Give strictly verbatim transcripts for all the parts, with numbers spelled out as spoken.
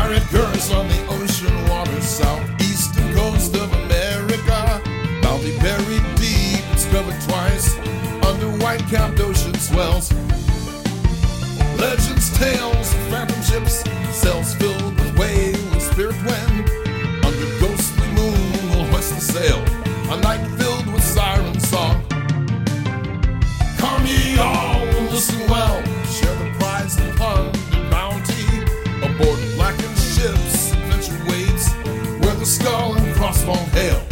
pirate curse on the ocean waters, southeastern coast of America. Bounty buried deep, discovered twice under white-capped ocean swells. Legends, tales of phantom ships, sails filled with whale and spirit wind. Under ghostly moon we'll hoist the sail, a night filled with siren song. Come ye all and listen well, share the prize and plunder bounty. Aboard blackened ships, adventure waits, where the skull and crossbone hail.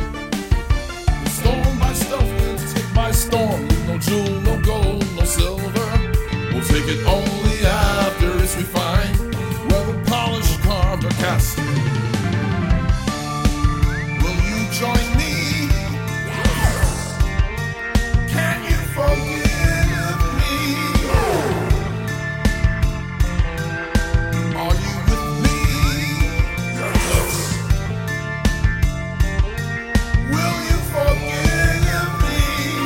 Storm by stealth winds, take by storm, with no jewel, no gold, no silver. We'll take it only after it's refined, where the polished carved are cast. Will you join me? Yes! Can you forgive me? Are you with me? Yes! Will you forgive me?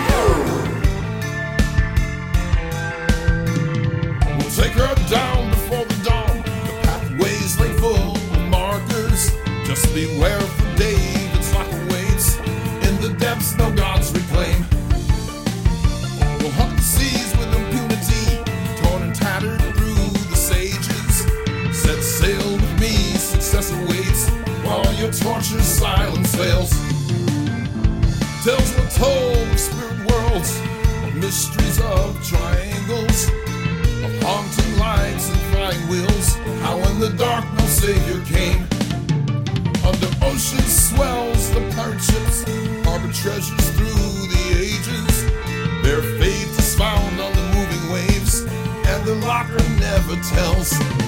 We'll take her down before the dawn. The pathways lay full of markers. Just beware for David's lock awaits. In the depths no gods reclaim. We'll hunt the seas with impunity, torn and tattered through the sages. Set sail with me, success awaits, while your torture's silence fails. Tales were told of spirit worlds, of mysteries of triangles, of haunting lights and flying wheels. How in the dark no savior came. Under ocean swells the pirate ships harbor treasures through the ages. Their fate is found on the moving waves, and the locker never tells.